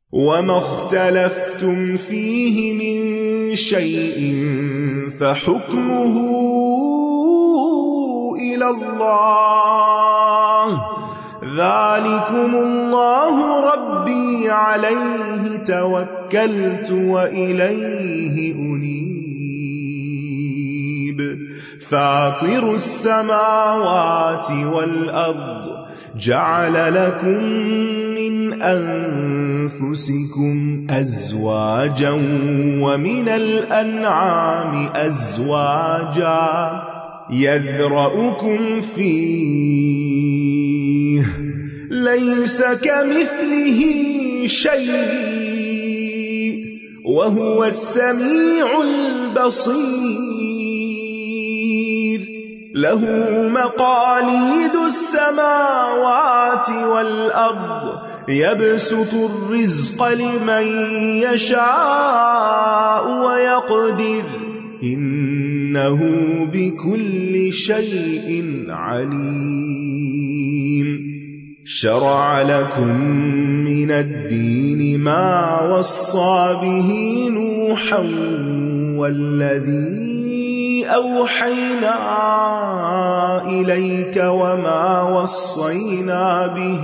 وما اختلفتم فيه من شيء فحكمه إلى الله، ذلكم الله ربي عليه توكلت وإليه أنيب. فاطر السماوات والأرض جعل لكم من أنفسكم أزواجا ومن الأنعام أزواجا يذرأكم فيه ليس كمثله شيء وهو السميع البصير. له مقاليد السماوات والأرض يبسط الرزق لمن يشاء ويقدر إنه بكل شيء عليم. شرع لكم من الدين ما وصى به نوحا والذي أوحينا إليك وما وصينا به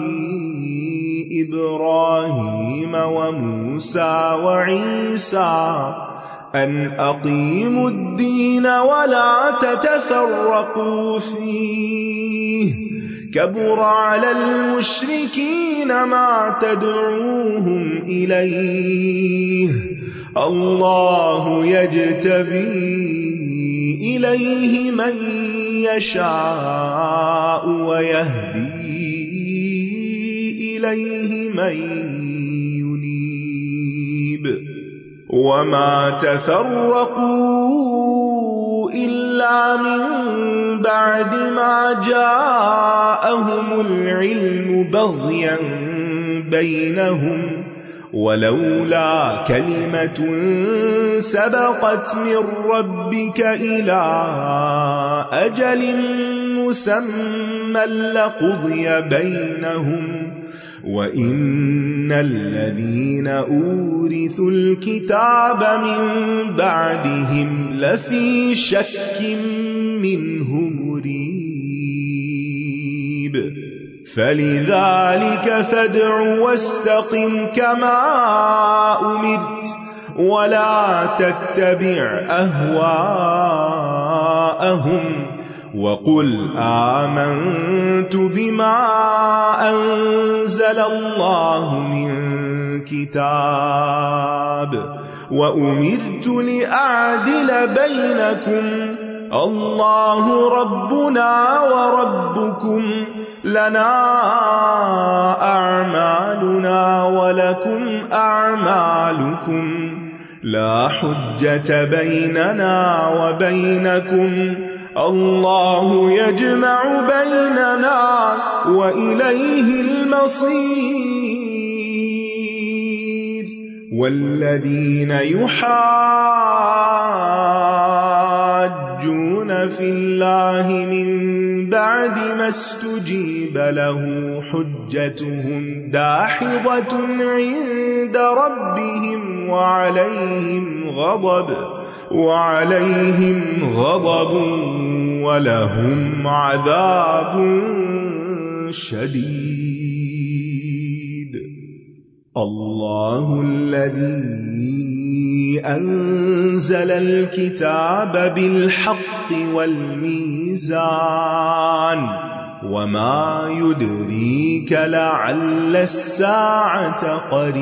إبراهيم وموسى وعيسى أن أقيموا الدين ولا تتفرقوا فيه، كبر على المشركين ما تدعوهم إليه، الله يجتبي إليه من يشاء ويهدي إليه من ينيب. وما تفرقوا إلا من بعد ما جاءهم العلم بغيا بينهم، ولولا كلمة سبقت من ربك إلى أجل مسمى لقضي بينهم، وإن الذين أورثوا الكتاب من بعدهم لفي شك منه مريب. فلذلك فادع واستقم كما أمرت ولا تتبع أهواءهم، وقل آمنت بما أنزل الله من كتاب وأمرت لأعدل بينكم، الله ربنا وربكم لنا أعمالنا ولكم أعمالكم، لا حجة بيننا وبينكم، الله يجمع بيننا وإليه المصير. والذين يحاجون في الله من بعد ما استجيب له حجتهم داحضة عند ربهم وعليهم غضب ولهم عذاب شديد. الله الذي أنزل الكتاب بالحق والميزان، وما يدريك لعل الساعة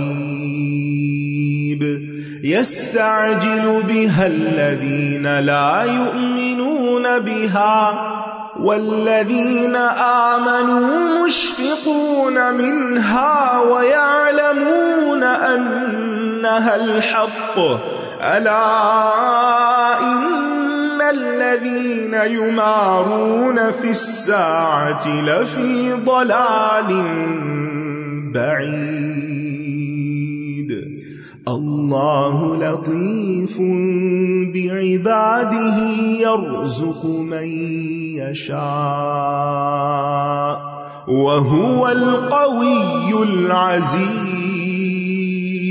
قريب، يستعجل بها الذين لا يؤمنون بها، والذين آمنوا مشفقون منها ويعلمون أنها الحق، ألا إن الذين يمارون في الساعة لفي ضلال بعيد. الله لطيف بعباده يرزق من يشاء وهو القوي العزيز.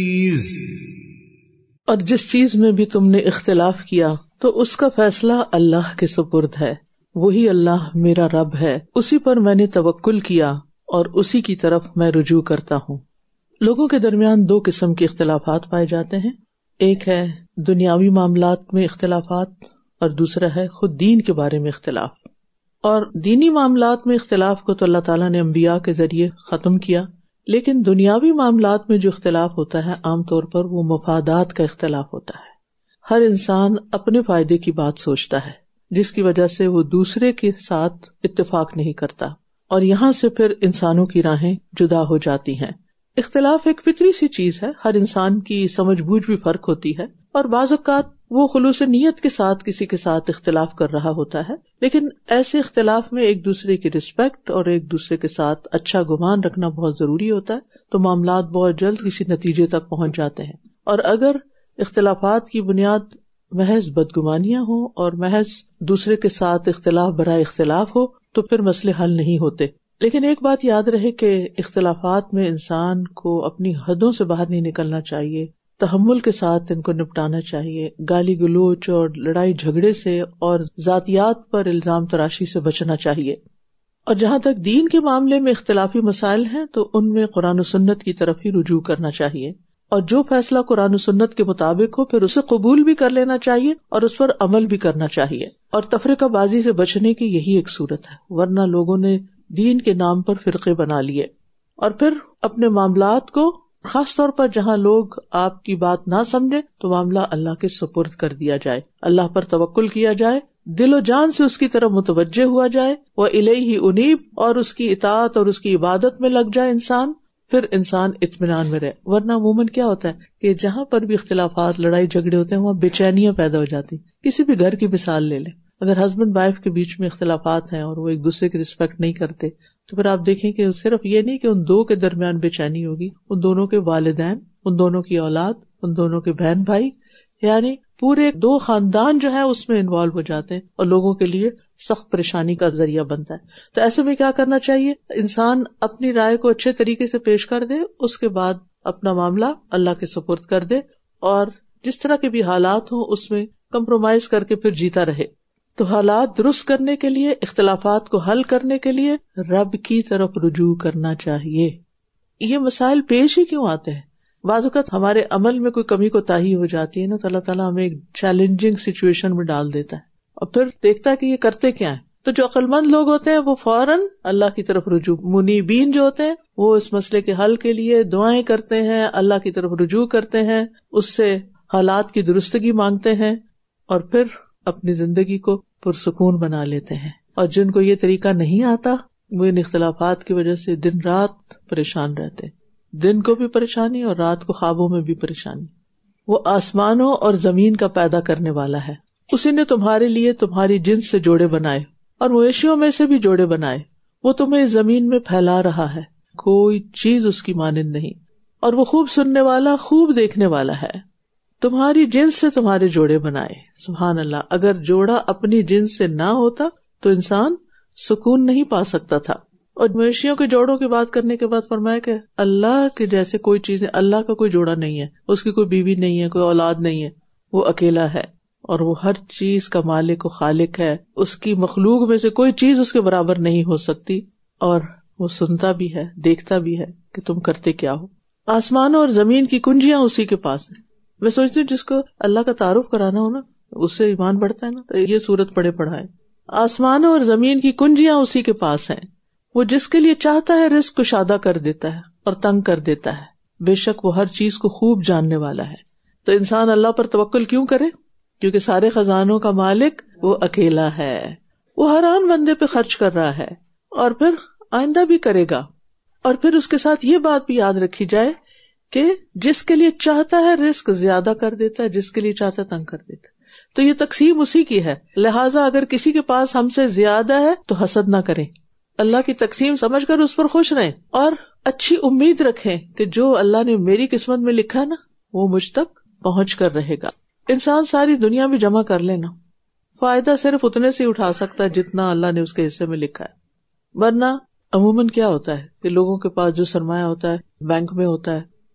اور جس چیز میں بھی تم نے اختلاف کیا تو اس کا فیصلہ اللہ کے سپرد ہے. وہی اللہ میرا رب ہے, اسی پر میں نے توکل کیا اور اسی کی طرف میں رجوع کرتا ہوں. لوگوں کے درمیان دو قسم کے اختلافات پائے جاتے ہیں. ایک ہے دنیاوی معاملات میں اختلافات اور دوسرا ہے خود دین کے بارے میں اختلاف. اور دینی معاملات میں اختلاف کو تو اللہ تعالیٰ نے انبیاء کے ذریعے ختم کیا, لیکن دنیاوی معاملات میں جو اختلاف ہوتا ہے عام طور پر وہ مفادات کا اختلاف ہوتا ہے. ہر انسان اپنے فائدے کی بات سوچتا ہے, جس کی وجہ سے وہ دوسرے کے ساتھ اتفاق نہیں کرتا, اور یہاں سے پھر انسانوں کی راہیں جدا ہو جاتی ہیں. اختلاف ایک فطری سی چیز ہے, ہر انسان کی سمجھ بوجھ بھی فرق ہوتی ہے, اور بعض اوقات وہ خلوص نیت کے ساتھ کسی کے ساتھ اختلاف کر رہا ہوتا ہے, لیکن ایسے اختلاف میں ایک دوسرے کی رسپیکٹ اور ایک دوسرے کے ساتھ اچھا گمان رکھنا بہت ضروری ہوتا ہے, تو معاملات بہت جلد کسی نتیجے تک پہنچ جاتے ہیں. اور اگر اختلافات کی بنیاد محض بدگمانیاں ہوں اور محض دوسرے کے ساتھ اختلاف برائے اختلاف ہو تو پھر مسئلے حل نہیں ہوتے. لیکن ایک بات یاد رہے کہ اختلافات میں انسان کو اپنی حدوں سے باہر نہیں نکلنا چاہیے, تحمل کے ساتھ ان کو نپٹانا چاہیے, گالی گلوچ اور لڑائی جھگڑے سے اور ذاتیات پر الزام تراشی سے بچنا چاہیے. اور جہاں تک دین کے معاملے میں اختلافی مسائل ہیں تو ان میں قرآن و سنت کی طرف ہی رجوع کرنا چاہیے, اور جو فیصلہ قرآن و سنت کے مطابق ہو پھر اسے قبول بھی کر لینا چاہیے اور اس پر عمل بھی کرنا چاہیے. اور تفرقہ بازی سے بچنے کی یہی ایک صورت ہے, ورنہ لوگوں نے دین کے نام پر فرقے بنا لیے. اور پھر اپنے معاملات کو خاص طور پر جہاں لوگ آپ کی بات نہ سمجھے تو معاملہ اللہ کے سپرد کر دیا جائے, اللہ پر توکل کیا جائے, دل و جان سے اس کی طرف متوجہ ہوا جائے, وَإِلَيْهِ أُنِيبُ, اور اس کی اطاعت اور اس کی عبادت میں لگ جائے انسان, پھر انسان اطمینان میں رہے. ورنہ عموماً کیا ہوتا ہے کہ جہاں پر بھی اختلافات لڑائی جھگڑے ہوتے ہیں وہاں بے چینیاں پیدا ہو جاتی. کسی بھی گھر کی مثال لے لیں, اگر ہسبینڈ وائف کے بیچ میں اختلافات ہیں اور وہ ایک دوسرے کی رسپیکٹ نہیں کرتے تو پھر آپ دیکھیں کہ صرف یہ نہیں کہ ان دو کے درمیان بے چینی ہوگی, ان دونوں کے والدین, ان دونوں کی اولاد, ان دونوں کے بہن بھائی, یعنی پورے دو خاندان جو ہے اس میں انوالو ہو جاتے ہیں اور لوگوں کے لیے سخت پریشانی کا ذریعہ بنتا ہے. تو ایسے میں کیا کرنا چاہیے, انسان اپنی رائے کو اچھے طریقے سے پیش کر دے, اس کے بعد اپنا معاملہ اللہ کے سپرد کر دے, اور جس طرح کے بھی حالات ہوں اس میں کمپرومائز کر کے پھر جیتا رہے. تو حالات درست کرنے کے لیے, اختلافات کو حل کرنے کے لیے رب کی طرف رجوع کرنا چاہیے. یہ مسائل پیش ہی کیوں آتے ہیں؟ بعض اوقات ہمارے عمل میں کوئی کمی کوتاہی ہو جاتی ہے نا, تو اللہ تعالیٰ ہمیں ایک چیلنجنگ سچویشن میں ڈال دیتا ہے اور پھر دیکھتا ہے کہ یہ کرتے کیا ہیں. تو جو عقل مند لوگ ہوتے ہیں وہ فوراً اللہ کی طرف رجوع, منیبین جو ہوتے ہیں وہ اس مسئلے کے حل کے لیے دعائیں کرتے ہیں, اللہ کی طرف رجوع کرتے ہیں, اس سے حالات کی درستگی مانگتے ہیں اور پھر اپنی زندگی کو پرسکون بنا لیتے ہیں. اور جن کو یہ طریقہ نہیں آتا وہ ان اختلافات کی وجہ سے دن رات پریشان رہتے, دن کو بھی پریشانی اور رات کو خوابوں میں بھی پریشانی. وہ آسمانوں اور زمین کا پیدا کرنے والا ہے, اسی نے تمہارے لیے تمہاری جنس سے جوڑے بنائے اور مویشیوں میں سے بھی جوڑے بنائے. وہ تمہیں زمین میں پھیلا رہا ہے, کوئی چیز اس کی مانند نہیں, اور وہ خوب سننے والا خوب دیکھنے والا ہے. تمہاری جنس سے تمہارے جوڑے بنائے. سبحان اللہ, اگر جوڑا اپنی جنس سے نہ ہوتا تو انسان سکون نہیں پا سکتا تھا. اور مویشیوں کے جوڑوں کی بات کرنے کے بعد فرمایا کہ اللہ کے جیسے کوئی چیز ہے, اللہ کا کوئی جوڑا نہیں ہے, اس کی کوئی بیوی نہیں ہے, کوئی اولاد نہیں ہے, وہ اکیلا ہے اور وہ ہر چیز کا مالک و خالق ہے. اس کی مخلوق میں سے کوئی چیز اس کے برابر نہیں ہو سکتی, اور وہ سنتا بھی ہے, دیکھتا بھی ہے کہ تم کرتے کیا ہو. آسمانوں اور زمین کی کنجیاں اسی کے پاس ہیں. میں سوچتی ہوں جس کو اللہ کا تعارف کرانا ہو نا اس سے ایمان بڑھتا ہے نا, تو یہ سورت پڑھا ہے. آسمانوں اور زمین کی کنجیاں اسی کے پاس ہیں, وہ جس کے لیے چاہتا ہے رزق کشادہ کر دیتا ہے اور تنگ کر دیتا ہے. بے شک وہ ہر چیز کو خوب جاننے والا ہے. تو انسان اللہ پر توکل کیوں کرے؟ کیونکہ سارے خزانوں کا مالک وہ اکیلا ہے. وہ ہر آن بندے پہ خرچ کر رہا ہے اور پھر آئندہ بھی کرے گا. اور پھر اس کے ساتھ یہ بات بھی یاد رکھی جائے کہ جس کے لیے چاہتا ہے رزق زیادہ کر دیتا ہے, جس کے لیے چاہتا ہے تنگ کر دیتا ہے. تو یہ تقسیم اسی کی ہے. لہٰذا اگر کسی کے پاس ہم سے زیادہ ہے تو حسد نہ کریں, اللہ کی تقسیم سمجھ کر اس پر خوش رہیں اور اچھی امید رکھیں کہ جو اللہ نے میری قسمت میں لکھا ہے نا وہ مجھ تک پہنچ کر رہے گا. انسان ساری دنیا بھی جمع کر لینا, فائدہ صرف اتنے سے اٹھا سکتا ہے جتنا اللہ نے اس کے حصے میں لکھا ہے. ورنہ عموماً کیا ہوتا ہے کہ لوگوں کے پاس جو سرمایہ ہوتا ہے بینک میں ہوتا ہے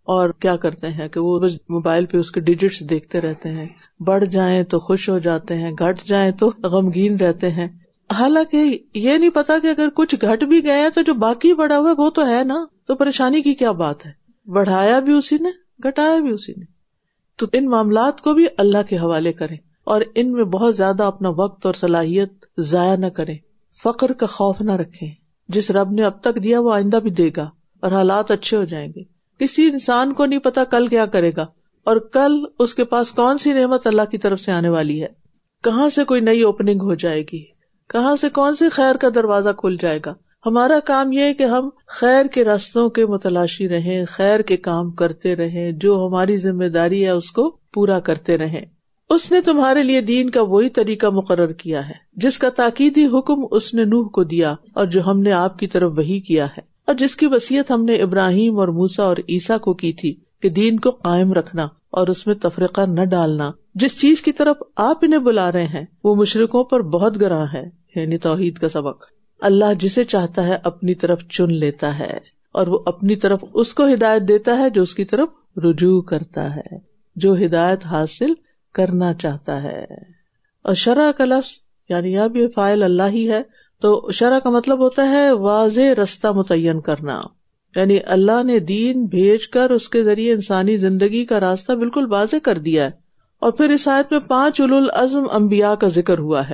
اور کیا کرتے ہیں کہ وہ بس موبائل پہ اس کے ڈیجٹس دیکھتے رہتے ہیں، بڑھ جائیں تو خوش ہو جاتے ہیں، گھٹ جائیں تو غمگین رہتے ہیں، حالانکہ یہ نہیں پتا کہ اگر کچھ گھٹ بھی گئے ہیں تو جو باقی بڑھا ہوا ہے وہ تو ہے نا، تو پریشانی کی کیا بات ہے، بڑھایا بھی اسی نے، گھٹایا بھی اسی نے. تو ان معاملات کو بھی اللہ کے حوالے کریں اور ان میں بہت زیادہ اپنا وقت اور صلاحیت ضائع نہ کریں. فقر کا خوف نہ رکھیں، جس رب نے اب تک دیا وہ آئندہ بھی دے گا اور حالات اچھے ہو جائیں گے. کسی انسان کو نہیں پتا کل کیا کرے گا اور کل اس کے پاس کون سی نعمت اللہ کی طرف سے آنے والی ہے، کہاں سے کوئی نئی اوپننگ ہو جائے گی، کہاں سے کون سے خیر کا دروازہ کھل جائے گا. ہمارا کام یہ ہے کہ ہم خیر کے راستوں کے متلاشی رہیں، خیر کے کام کرتے رہیں، جو ہماری ذمہ داری ہے اس کو پورا کرتے رہیں. اس نے تمہارے لیے دین کا وہی طریقہ مقرر کیا ہے جس کا تاکیدی حکم اس نے نوح کو دیا اور جو ہم نے آپ کی طرف وحی کیا ہے، اور جس کی وصیت ہم نے ابراہیم اور موسیٰ اور عیسیٰ کو کی تھی کہ دین کو قائم رکھنا اور اس میں تفرقہ نہ ڈالنا. جس چیز کی طرف آپ انہیں بلا رہے ہیں وہ مشرکوں پر بہت گراں ہے، یعنی توحید کا سبق. اللہ جسے چاہتا ہے اپنی طرف چن لیتا ہے اور وہ اپنی طرف اس کو ہدایت دیتا ہے جو اس کی طرف رجوع کرتا ہے، جو ہدایت حاصل کرنا چاہتا ہے. اور شرع کا لفظ یعنی یہاں بھی فاعل اللہ ہی ہے، تو شرع کا مطلب ہوتا ہے واضح رستہ متعین کرنا، یعنی اللہ نے دین بھیج کر اس کے ذریعے انسانی زندگی کا راستہ بالکل واضح کر دیا ہے. اور پھر اس آیت میں 5 اولو العزم انبیاء کا ذکر ہوا ہے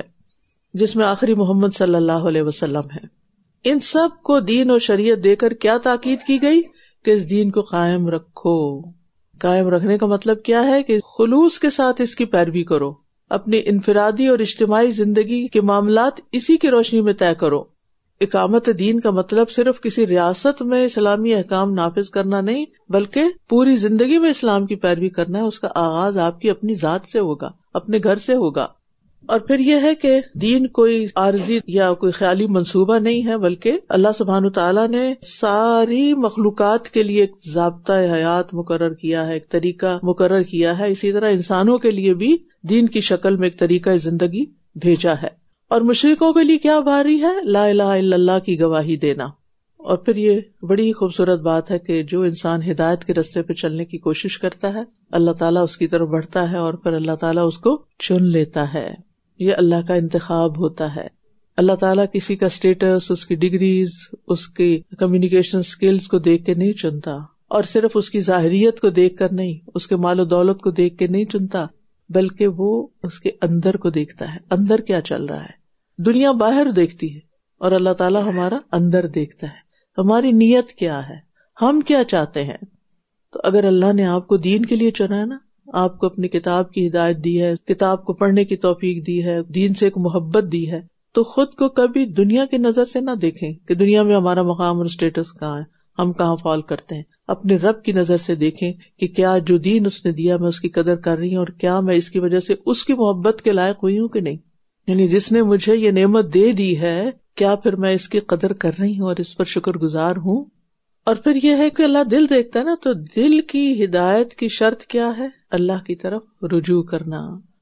جس میں آخری محمد صلی اللہ علیہ وسلم ہے. ان سب کو دین اور شریعت دے کر کیا تاکید کی گئی کہ اس دین کو قائم رکھو. قائم رکھنے کا مطلب کیا ہے کہ خلوص کے ساتھ اس کی پیروی کرو، اپنی انفرادی اور اجتماعی زندگی کے معاملات اسی کی روشنی میں طے کرو. اقامت دین کا مطلب صرف کسی ریاست میں اسلامی احکام نافذ کرنا نہیں بلکہ پوری زندگی میں اسلام کی پیروی کرنا ہے. اس کا آغاز آپ کی اپنی ذات سے ہوگا، اپنے گھر سے ہوگا. اور پھر یہ ہے کہ دین کوئی عارضی یا کوئی خیالی منصوبہ نہیں ہے بلکہ اللہ سبحانہ تعالیٰ نے ساری مخلوقات کے لیے ایک ضابطۂ حیات مقرر کیا ہے، ایک طریقہ مقرر کیا ہے. اسی طرح انسانوں کے لیے بھی دین کی شکل میں ایک طریقہ زندگی بھیجا ہے. اور مشرکوں کے لیے کیا بھاری ہے؟ لا الہ الا اللہ کی گواہی دینا. اور پھر یہ بڑی خوبصورت بات ہے کہ جو انسان ہدایت کے راستے پہ چلنے کی کوشش کرتا ہے اللہ تعالیٰ اس کی طرف بڑھتا ہے اور پھر اللہ تعالیٰ اس کو چن لیتا ہے. یہ اللہ کا انتخاب ہوتا ہے. اللہ تعالیٰ کسی کا اسٹیٹس، اس کی ڈگریز، اس کی کمیونیکیشن سکلز کو دیکھ کے نہیں چنتا، اور صرف اس کی ظاہریت کو دیکھ کر نہیں، اس کے مال و دولت کو دیکھ کے نہیں چنتا، بلکہ وہ اس کے اندر کو دیکھتا ہے. اندر کیا چل رہا ہے؟ دنیا باہر دیکھتی ہے اور اللہ تعالیٰ ہمارا اندر دیکھتا ہے. ہماری نیت کیا ہے، ہم کیا چاہتے ہیں. تو اگر اللہ نے آپ کو دین کے لیے چنا ہے نا، آپ کو اپنی کتاب کی ہدایت دی ہے، کتاب کو پڑھنے کی توفیق دی ہے، دین سے ایک محبت دی ہے، تو خود کو کبھی دنیا کی نظر سے نہ دیکھیں کہ دنیا میں ہمارا مقام اور اسٹیٹس کہاں ہے، ہم کہاں فال کرتے ہیں. اپنے رب کی نظر سے دیکھیں کہ کیا جو دین اس نے دیا میں اس کی قدر کر رہی ہوں، اور کیا میں اس کی وجہ سے اس کی محبت کے لائق ہوئی ہوں کہ نہیں. یعنی جس نے مجھے یہ نعمت دے دی ہے کیا پھر میں اس کی قدر کر رہی ہوں اور اس پر شکر گزار ہوں. اور پھر یہ ہے کہ اللہ دل دیکھتا ہے نا، تو دل کی ہدایت کی شرط کیا ہے؟ اللہ کی طرف رجوع کرنا.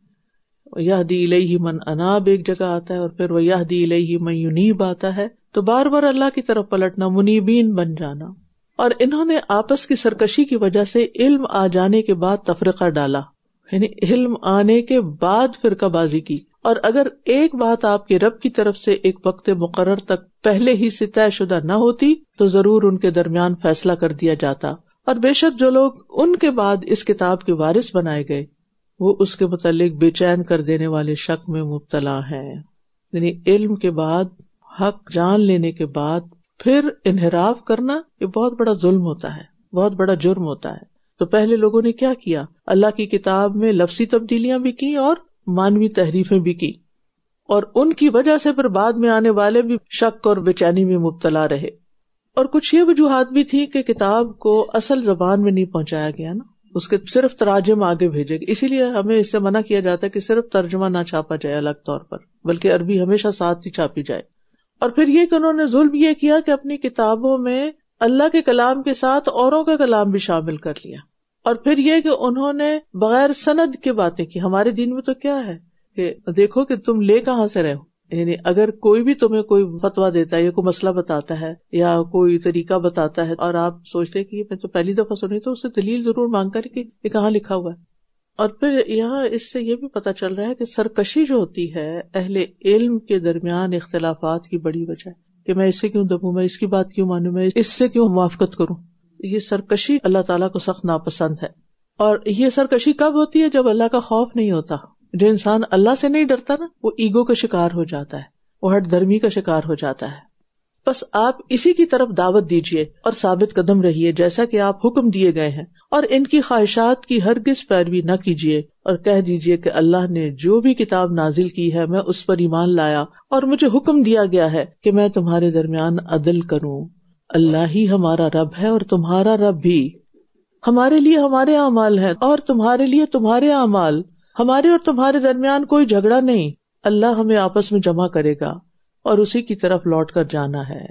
یہدی الیہ من اناب ایک جگہ آتا ہے، اور پھر وہ یہدی الیہ من ینیب آتا ہے. تو بار بار اللہ کی طرف پلٹنا، منیبین بن جانا. اور انہوں نے آپس کی سرکشی کی وجہ سے علم آ جانے کے بعد تفرقہ ڈالا، یعنی علم آنے کے بعد فرقہ بازی کی. اور اگر ایک بات آپ کے رب کی طرف سے ایک وقت مقرر تک پہلے ہی سے طے شدہ نہ ہوتی تو ضرور ان کے درمیان فیصلہ کر دیا جاتا. اور بے شک جو لوگ ان کے بعد اس کتاب کے وارث بنائے گئے وہ اس کے متعلق بے چین کر دینے والے شک میں مبتلا ہیں. یعنی علم کے بعد، حق جان لینے کے بعد پھر انحراف کرنا یہ بہت بڑا ظلم ہوتا ہے، بہت بڑا جرم ہوتا ہے. تو پہلے لوگوں نے کیا کیا؟ اللہ کی کتاب میں لفظی تبدیلیاں بھی کی اور مانوی تحریفیں بھی کی، اور ان کی وجہ سے پھر بعد میں آنے والے بھی شک اور بے چینی میں مبتلا رہے. اور کچھ یہ وجوہات بھی تھی کہ کتاب کو اصل زبان میں نہیں پہنچایا گیا نا، اس کے صرف تراجم آگے بھیجے گئے، اسی لیے ہمیں اس سے منع کیا جاتا ہے کہ صرف ترجمہ نہ چھاپا جائے الگ طور پر، بلکہ عربی ہمیشہ ساتھ ہی چھاپی جائے. اور پھر یہ کہ انہوں نے ظلم یہ کیا کہ اپنی کتابوں میں اللہ کے کلام کے ساتھ اوروں کا کلام بھی شامل کر لیا. اور پھر یہ کہ انہوں نے بغیر سند کے باتیں کی. ہمارے دین میں تو کیا ہے کہ دیکھو کہ تم لے کہاں سے رہے ہو، یعنی اگر کوئی بھی تمہیں کوئی فتویٰ دیتا ہے یا کوئی مسئلہ بتاتا ہے یا کوئی طریقہ بتاتا ہے اور آپ سوچتے کہ میں تو پہلی دفعہ سنی، تو اس سے دلیل ضرور مانگ کر کہ یہ کہاں لکھا ہوا ہے. اور پھر یہاں اس سے یہ بھی پتہ چل رہا ہے کہ سرکشی جو ہوتی ہے اہل علم کے درمیان اختلافات کی بڑی وجہ ہے کہ میں اس سے کیوں دبوں، میں اس کی بات کیوں مانوں، میں اس سے کیوں موافقت کروں. یہ سرکشی اللہ تعالیٰ کو سخت ناپسند ہے. اور یہ سرکشی کب ہوتی ہے؟ جب اللہ کا خوف نہیں ہوتا. جو انسان اللہ سے نہیں ڈرتا نا، وہ ایگو کا شکار ہو جاتا ہے، وہ ہٹ دھرمی کا شکار ہو جاتا ہے. بس آپ اسی کی طرف دعوت دیجئے اور ثابت قدم رہیے جیسا کہ آپ حکم دیے گئے ہیں، اور ان کی خواہشات کی ہرگز پیروی نہ کیجیے، اور کہہ دیجیے کہ اللہ نے جو بھی کتاب نازل کی ہے میں اس پر ایمان لایا، اور مجھے حکم دیا گیا ہے کہ میں تمہارے درمیان عدل کروں. اللہ ہی ہمارا رب ہے اور تمہارا رب بھی. ہمارے لیے ہمارے اعمال ہیں اور تمہارے لیے تمہارے اعمال. ہمارے اور تمہارے درمیان کوئی جھگڑا نہیں. اللہ ہمیں آپس میں جمع کرے گا اور اسی کی طرف لوٹ کر جانا ہے.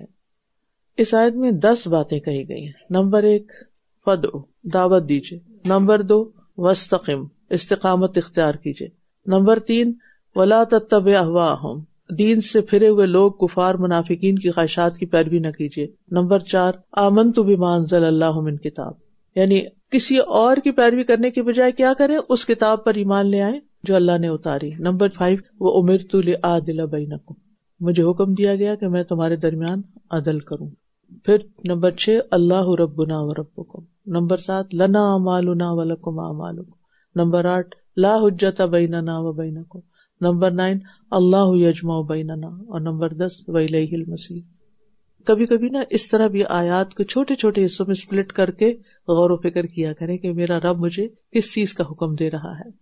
اس آیت میں 10 باتیں کہی گئی ہیں. نمبر 1 فدعو، دعوت دیجیے. نمبر 2 واستقم، استقامت اختیار کیجیے. نمبر 3 ولا تتبع اہواءہم، دین سے پھرے ہوئے لوگ کفار منافقین کی خواہشات کی پیروی نہ کیجیے. نمبر 4 آمنت بما انزل اللہ من کتاب، یعنی کسی اور کی پیروی کرنے کی بجائے کیا کریں، اس کتاب پر ایمان لے آئیں جو اللہ نے اتاری. نمبر 5 وَأُمِرْتُ لِأَعْدِلَ بَيْنَكُمْ، مجھے حکم دیا گیا کہ میں تمہارے درمیان عدل کروں. پھر نمبر 6 اللہ ربنا وربکم. نمبر 7 لنا اعمالنا ولکم اعمالکم. نمبر 8 لا حجت بیننا وبینکم. نمبر 9 اللہ یجمع بیننا. اور نمبر 10 وإلیہ المصیر. کبھی کبھی نا اس طرح بھی آیات کو چھوٹے چھوٹے حصوں میں سپلٹ کر کے غور و فکر کیا کریں کہ میرا رب مجھے کس چیز کا حکم دے رہا ہے.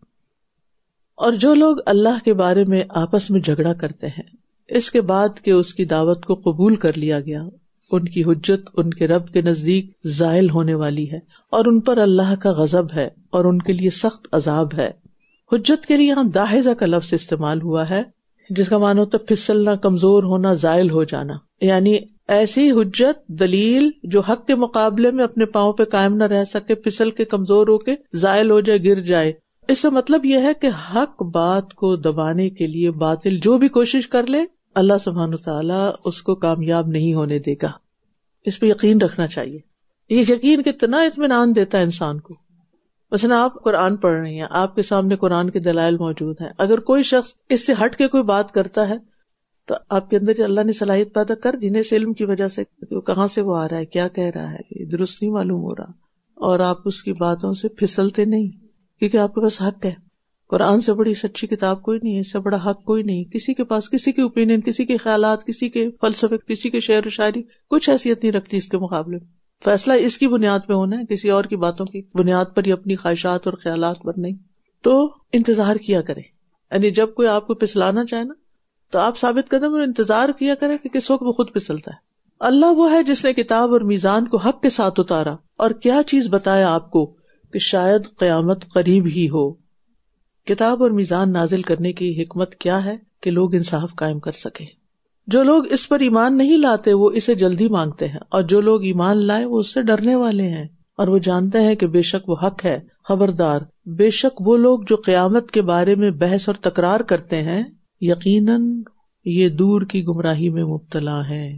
اور جو لوگ اللہ کے بارے میں آپس میں جھگڑا کرتے ہیں اس کے بعد کہ اس کی دعوت کو قبول کر لیا گیا، ان کی حجت ان کے رب کے نزدیک زائل ہونے والی ہے اور ان پر اللہ کا غضب ہے اور ان کے لیے سخت عذاب ہے. حجت کے لیے یہاں داحضہ کا لفظ استعمال ہوا ہے جس کا معنی ہوتا ہے پھسلنا، کمزور ہونا، زائل ہو جانا. یعنی ایسی حجت، دلیل جو حق کے مقابلے میں اپنے پاؤں پہ قائم نہ رہ سکے، پھسل کے کمزور ہو کے زائل ہو جائے، گر جائے. اس سے مطلب یہ ہے کہ حق بات کو دبانے کے لیے باطل جو بھی کوشش کر لے، اللہ سبحانہ وتعالیٰ اس کو کامیاب نہیں ہونے دے گا. اس پہ یقین رکھنا چاہیے. یہ یقین کتنا اطمینان دیتا ہے انسان کو. مثلا آپ قرآن پڑھ رہے ہیں، آپ کے سامنے قرآن کے دلائل موجود ہیں، اگر کوئی شخص اس سے ہٹ کے کوئی بات کرتا ہے تو آپ کے اندر اللہ نے صلاحیت پیدا کر دی نا اس علم کی وجہ سے، کہاں سے وہ آ رہا ہے، کیا کہہ رہا ہے، یہ درست نہیں معلوم ہو رہا، اور آپ اس کی باتوں سے پھسلتے نہیں کیونکہ آپ کے پاس حق ہے. قرآن سے بڑی سچی کتاب کوئی نہیں ہے، اس سے بڑا حق کوئی نہیں. کسی کے پاس کسی کے اوپینین، کسی کے خیالات، کسی کے فلسفے، کسی کے شعر و شاعری کچھ حیثیت نہیں رکھتی اس کے مقابلے میں. فیصلہ اس کی بنیاد پہ ہونا ہے، کسی اور کی باتوں کی بنیاد پر ہی اپنی خواہشات اور خیالات پر نہیں. تو انتظار کیا کریں، یعنی جب کوئی آپ کو پھسلانا چاہے نا تو آپ ثابت قدم اور انتظار کیا کریں کہ کس وقت وہ خود پھسلتا ہے. اللہ وہ ہے جس نے کتاب اور میزان کو حق کے ساتھ اتارا، اور کیا چیز بتایا آپ کو کہ شاید قیامت قریب ہی ہو. کتاب اور میزان نازل کرنے کی حکمت کیا ہے کہ لوگ انصاف قائم کر سکیں. جو لوگ اس پر ایمان نہیں لاتے وہ اسے جلدی مانگتے ہیں، اور جو لوگ ایمان لائے وہ اس سے ڈرنے والے ہیں، اور وہ جانتے ہیں کہ بے شک وہ حق ہے. خبردار، بے شک وہ لوگ جو قیامت کے بارے میں بحث اور تکرار کرتے ہیں یقیناً یہ دور کی گمراہی میں مبتلا ہیں.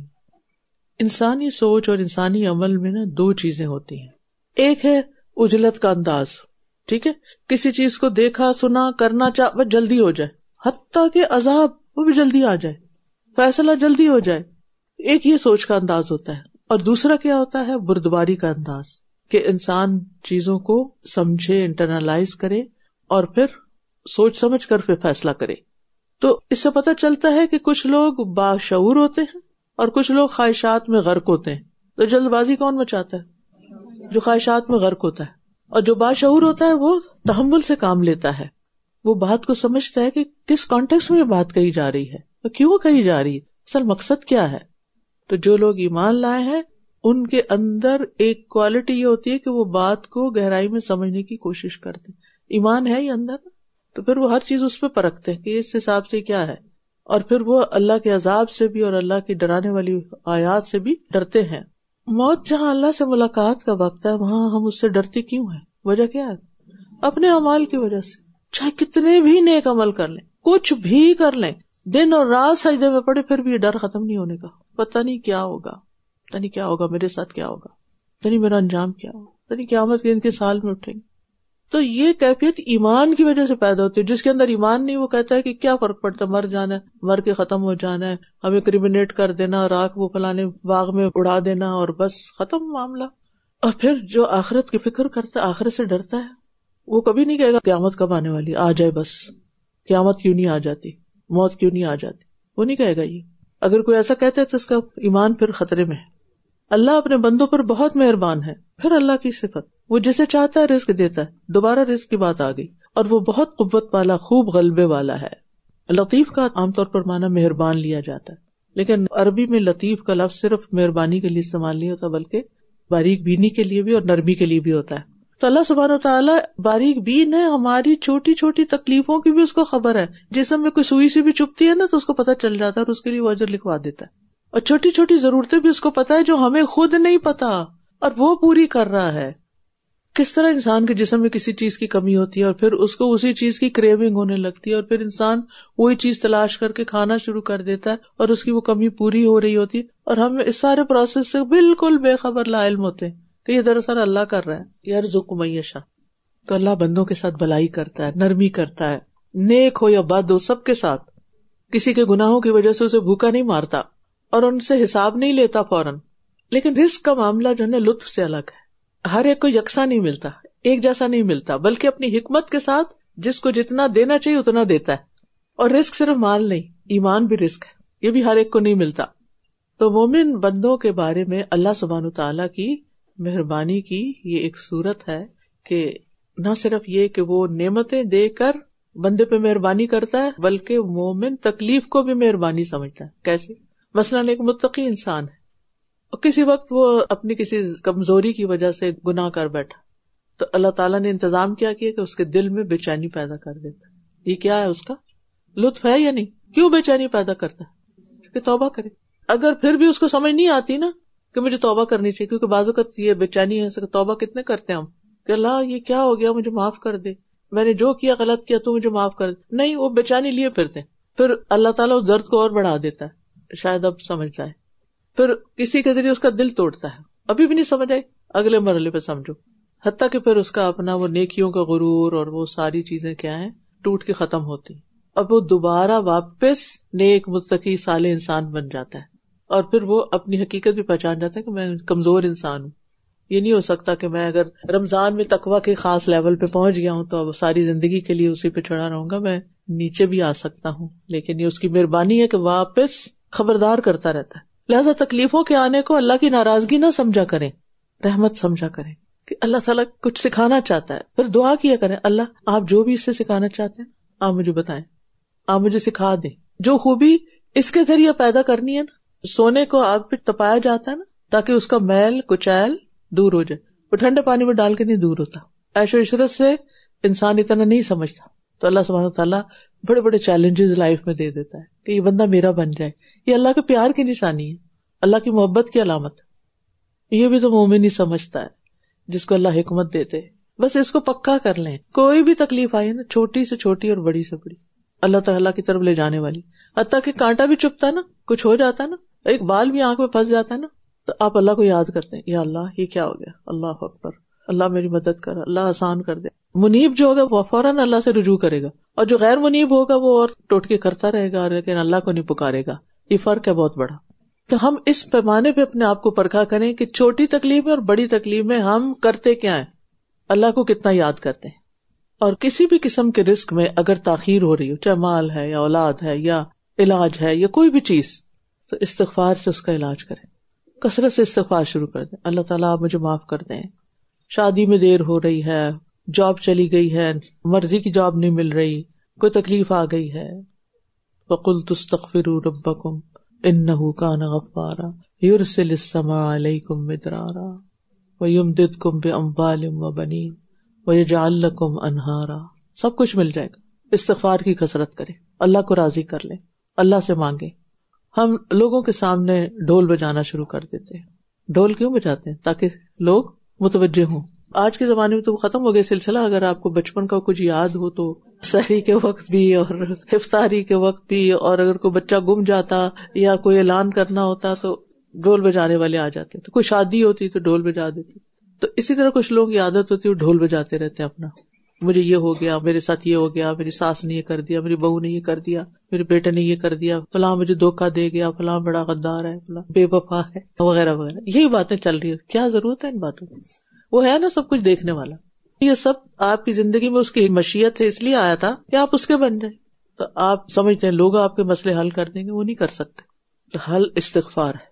انسانی سوچ اور انسانی عمل میں نا 2 چیزیں ہوتی ہیں. ایک ہے عجلت کا انداز، ٹھیک ہے، کسی چیز کو دیکھا، سنا، کرنا چاہ جلدی ہو جائے، حتیٰ کہ عذاب وہ بھی جلدی آ جائے، فیصلہ جلدی ہو جائے. ایک یہ سوچ کا انداز ہوتا ہے. اور دوسرا کیا ہوتا ہے؟ بردباری کا انداز، کہ انسان چیزوں کو سمجھے، انٹرنلائز کرے اور پھر سوچ سمجھ کر پھر فیصلہ کرے. تو اس سے پتہ چلتا ہے کہ کچھ لوگ باشعور ہوتے ہیں اور کچھ لوگ خواہشات میں غرق ہوتے ہیں. تو جلد بازی کون مچاتا ہے؟ جو خواہشات میں غرق ہوتا ہے. اور جو باشعور ہوتا ہے وہ تحمل سے کام لیتا ہے، وہ بات کو سمجھتا ہے کہ کس کانٹیکسٹ میں یہ بات کہی جا رہی ہے، کیوں کہی جا رہی ہے، اصل مقصد کیا ہے. تو جو لوگ ایمان لائے ہیں ان کے اندر ایک کوالٹی یہ ہوتی ہے کہ وہ بات کو گہرائی میں سمجھنے کی کوشش کرتے. ایمان ہے ہی اندر، تو پھر وہ ہر چیز اس پہ پرکھتے ہیں کہ اس حساب سے کیا ہے، اور پھر وہ اللہ کے عذاب سے بھی اور اللہ کی ڈرانے والی آیات سے بھی ڈرتے ہیں. موت جہاں اللہ سے ملاقات کا وقت ہے وہاں ہم اس سے ڈرتے کیوں ہیں؟ وجہ کیا ہے؟ اپنے اعمال کی وجہ سے. چاہے کتنے بھی نیک عمل کر لیں، کچھ بھی کر لیں، دن اور رات سجدے میں پڑے پھر بھی یہ ڈر ختم نہیں ہونے کا. پتہ نہیں کیا ہوگا, پتہ نہیں کیا ہوگا, میرے ساتھ کیا ہوگا, پتہ نہیں میرا انجام کیا ہوگا, پتہ نہیں قیامت کے دن کے سال میں اٹھیں گے. تو یہ کیفیت ایمان کی وجہ سے پیدا ہوتی ہے. جس کے اندر ایمان نہیں وہ کہتا ہے کہ کیا فرق پڑتا ہے, مر جانا ہے, مر کے ختم ہو جانا ہے, ہمیں کرمینیٹ کر دینا, راکھ وہ فلانے باغ میں اڑا دینا اور بس ختم معاملہ. اور پھر جو آخرت کی فکر کرتا ہے, آخرت سے ڈرتا ہے, وہ کبھی نہیں کہے گا قیامت کب آنے والی, آ جائے بس, قیامت کیوں نہیں آ جاتی, موت کیوں نہیں آ جاتی, وہ نہیں کہے گا. یہ اگر کوئی ایسا کہتا ہے تو اس کا ایمان پھر خطرے میں ہے. اللہ اپنے بندوں پر بہت مہربان ہے. پھر اللہ کی صفت, وہ جسے چاہتا ہے رزق دیتا ہے. دوبارہ رزق کی بات آ گئی. اور وہ بہت قوت والا, خوب غلبے والا ہے. لطیف کا عام طور پر معنی مہربان لیا جاتا ہے, لیکن عربی میں لطیف کا لفظ صرف مہربانی کے لیے استعمال نہیں ہوتا, بلکہ باریک بینی کے لیے بھی اور نرمی کے لیے بھی ہوتا ہے. تو اللہ سبحانہ وتعالی باریک بین ہے, ہماری چھوٹی چھوٹی تکلیفوں کی بھی اس کو خبر ہے. جسم میں کوئی سوئی سی بھی چبھتی ہے نا تو اس کو پتہ چل جاتا ہے اور اس کے لیے وہ اجر لکھوا دیتا ہے. اور چھوٹی چھوٹی ضرورتیں بھی اس کو پتا ہے جو ہمیں خود نہیں پتا, اور وہ پوری کر رہا ہے. کس طرح انسان کے جسم میں کسی چیز کی کمی ہوتی ہے اور پھر اس کو اسی چیز کی کریونگ ہونے لگتی ہے, اور پھر انسان وہی چیز تلاش کر کے کھانا شروع کر دیتا ہے اور اس کی وہ کمی پوری ہو رہی ہوتی ہے, اور ہم اس سارے پروسیس سے بالکل بے خبر لا علم ہوتے ہیں کہ یہ دراصل اللہ کر رہا ہے. یرزق من یشاء. تو اللہ بندوں کے ساتھ بھلائی کرتا ہے, نرمی کرتا ہے, نیک ہو یا بد ہو سب کے ساتھ. کسی کے گناہوں کی وجہ سے اسے بھوکا نہیں مارتا اور ان سے حساب نہیں لیتا فوراً. لیکن رزق کا معاملہ جو ہے لطف سے الگ ہے. ہر ایک کو یکساں نہیں ملتا, ایک جیسا نہیں ملتا, بلکہ اپنی حکمت کے ساتھ جس کو جتنا دینا چاہیے اتنا دیتا ہے. اور رزق صرف مال نہیں, ایمان بھی رزق ہے, یہ بھی ہر ایک کو نہیں ملتا. تو مومن بندوں کے بارے میں اللہ سبحانہ تعالیٰ کی مہربانی کی یہ ایک صورت ہے کہ نہ صرف یہ کہ وہ نعمتیں دے کر بندے پہ مہربانی کرتا ہے, بلکہ مومن تکلیف کو بھی مہربانی سمجھتا ہے. کیسے؟ مثلاً ایک متقی انسان ہے اور کسی وقت وہ اپنی کسی کمزوری کی وجہ سے گناہ کر بیٹھا, تو اللہ تعالیٰ نے انتظام کیا کہ اس کے دل میں بے چینی پیدا کر دیتا ہے. یہ کیا ہے, اس کا لطف ہے یا نہیں؟ کیوں بے چینی پیدا کرتا ہے؟ کہ توبہ کرے. اگر پھر بھی اس کو سمجھ نہیں آتی نا کہ مجھے توبہ کرنی چاہیے, کیونکہ بعض اوقات یہ بے چینی ہے, توبہ کتنے کرتے ہیں ہم کہ اللہ یہ کیا ہو گیا, مجھے معاف کر دے, میں نے جو کیا غلط کیا تو مجھے معاف کر دے. نہیں, وہ بے چینی لیے پھرتے, پھر اللہ تعالیٰ اس درد کو اور بڑھا دیتا ہے, شاید اب سمجھ جائے. پھر کسی کے ذریعے اس کا دل توڑتا ہے, ابھی بھی نہیں سمجھ آئی, اگلے مرحلے پہ سمجھو, حتیٰ کہ پھر اس کا اپنا وہ نیکیوں کا غرور اور وہ ساری چیزیں کیا ہیں ٹوٹ کے ختم ہوتی. اب وہ دوبارہ واپس نیک متقی صالح انسان بن جاتا ہے, اور پھر وہ اپنی حقیقت بھی پہچان جاتا ہے کہ میں کمزور انسان ہوں. یہ نہیں ہو سکتا کہ میں اگر رمضان میں تقویٰ کے خاص لیول پہ پہنچ گیا ہوں تو اب ساری زندگی کے لیے اسی پہ چڑھا رہوں گا, میں نیچے بھی آ سکتا ہوں. لیکن یہ اس کی مہربانی ہے کہ واپس خبردار کرتا رہتا ہے. لہذا تکلیفوں کے آنے کو اللہ کی ناراضگی نہ سمجھا کریں, رحمت سمجھا کریں کہ اللہ تعالیٰ کچھ سکھانا چاہتا ہے. پھر دعا کیا کریں, اللہ آپ جو بھی اس سے سکھانا چاہتے ہیں آپ مجھے بتائیں, آپ مجھے سکھا دیں. جو خوبی اس کے ذریعے پیدا کرنی ہے نا, سونے کو آگ پہ تپایا جاتا ہے نا تاکہ اس کا میل کچیل دور ہو جائے, وہ ٹھنڈے پانی میں ڈال کے نہیں دور ہوتا. عیش و عشرت سے انسان اتنا نہیں سمجھتا, تو اللہ سبحانہ تعالیٰ بڑے بڑے چیلنجز لائف میں دے دیتا ہے کہ یہ بندہ میرا بن جائے. یہ اللہ کے پیار کی نشانی ہے, اللہ کی محبت کی علامت. یہ بھی تو مومن ہی سمجھتا ہے جس کو اللہ حکمت دیتے. بس اس کو پکا کر لیں, کوئی بھی تکلیف آئی نا, چھوٹی سے چھوٹی اور بڑی سے بڑی, اللہ تعالیٰ کی طرف لے جانے والی. حتیٰ کہ کانٹا بھی چبھتا ہے نا, کچھ ہو جاتا ہے نا, ایک بال بھی آنکھ میں پھنس جاتا ہے نا, تو آپ اللہ کو یاد کرتے ہیں, یا اللہ یہ کیا ہو گیا, اللہ اکبر, اللہ میری مدد کر, اللہ آسان کر دے. منیب جو ہوگا وہ فوراً اللہ سے رجوع کرے گا, اور جو غیر منیب ہوگا وہ اور ٹوٹکے کرتا رہے گا لیکن اللہ کو نہیں پکارے گا. یہ فرق ہے بہت بڑا. تو ہم اس پیمانے پہ اپنے آپ کو پرکھا کریں کہ چھوٹی تکلیف میں اور بڑی تکلیف میں ہم کرتے کیا ہیں, اللہ کو کتنا یاد کرتے ہیں. اور کسی بھی قسم کے رزق میں اگر تاخیر ہو رہی ہو, چاہے مال ہے یا اولاد ہے یا علاج ہے یا کوئی بھی چیز, تو استغفار سے اس کا علاج کریں, کثرت سے استغفار شروع کر دیں. اللہ تعالیٰ آپ مجھے معاف کر دیں, شادی میں دیر ہو رہی ہے, جاب چلی گئی ہے, مرضی کی جاب نہیں مل رہی, کوئی تکلیف آ گئی ہے. وَقُلْتُ اسْتَغْفِرُوا رَبَّكُمْ إِنَّهُ كَانَ غَفَّارًا يُرْسِلِ السَّمَاءَ عَلَيْكُمْ مِدْرَارًا وَيُمْدِدْكُمْ بِأَمْوَالٍ وَبَنِينَ وَيَجْعَلْ لَكُمْ أَنْهَارًا. سب کچھ مل جائے گا. استغفار کی کثرت کریں, اللہ کو راضی کر لیں, اللہ سے مانگیں. ہم لوگوں کے سامنے ڈھول بجانا شروع کر دیتے ہیں. ڈھول کیوں بجاتے ہیں؟ تاکہ لوگ متوجہ ہوں. آج کے زمانے میں تو ختم ہو گیا سلسلہ. اگر آپ کو بچپن کا کچھ یاد ہو تو سحری کے وقت بھی اور افطاری کے وقت بھی، اور اگر کوئی بچہ گم جاتا یا کوئی اعلان کرنا ہوتا تو ڈھول بجانے والے آ جاتے، تو کوئی شادی ہوتی تو ڈھول بجا دیتے. تو اسی طرح کچھ لوگوں کی عادت ہوتی ہے وہ ڈھول بجاتے رہتے ہیں اپنا، مجھے یہ ہو گیا، میرے ساتھ یہ ہو گیا، میری ساس نے یہ کر دیا، میری بہو نے یہ کر دیا، میرے بیٹے نے یہ کر دیا، فلاں مجھے دھوکہ دے گیا، فلاں بڑا غدار ہے، فلاں بے وفا ہے، وغیرہ وغیرہ. یہی باتیں چل رہی ہیں. کیا ضرورت ہے ان باتوں کی؟ وہ ہے نا سب کچھ دیکھنے والا. یہ سب آپ کی زندگی میں اس کی مشیت سے اس لیے آیا تھا کہ آپ اس کے بن جائیں. تو آپ سمجھتے ہیں لوگ آپ کے مسئلے حل کر دیں گے، وہ نہیں کر سکتے. تو حل استغفار ہے.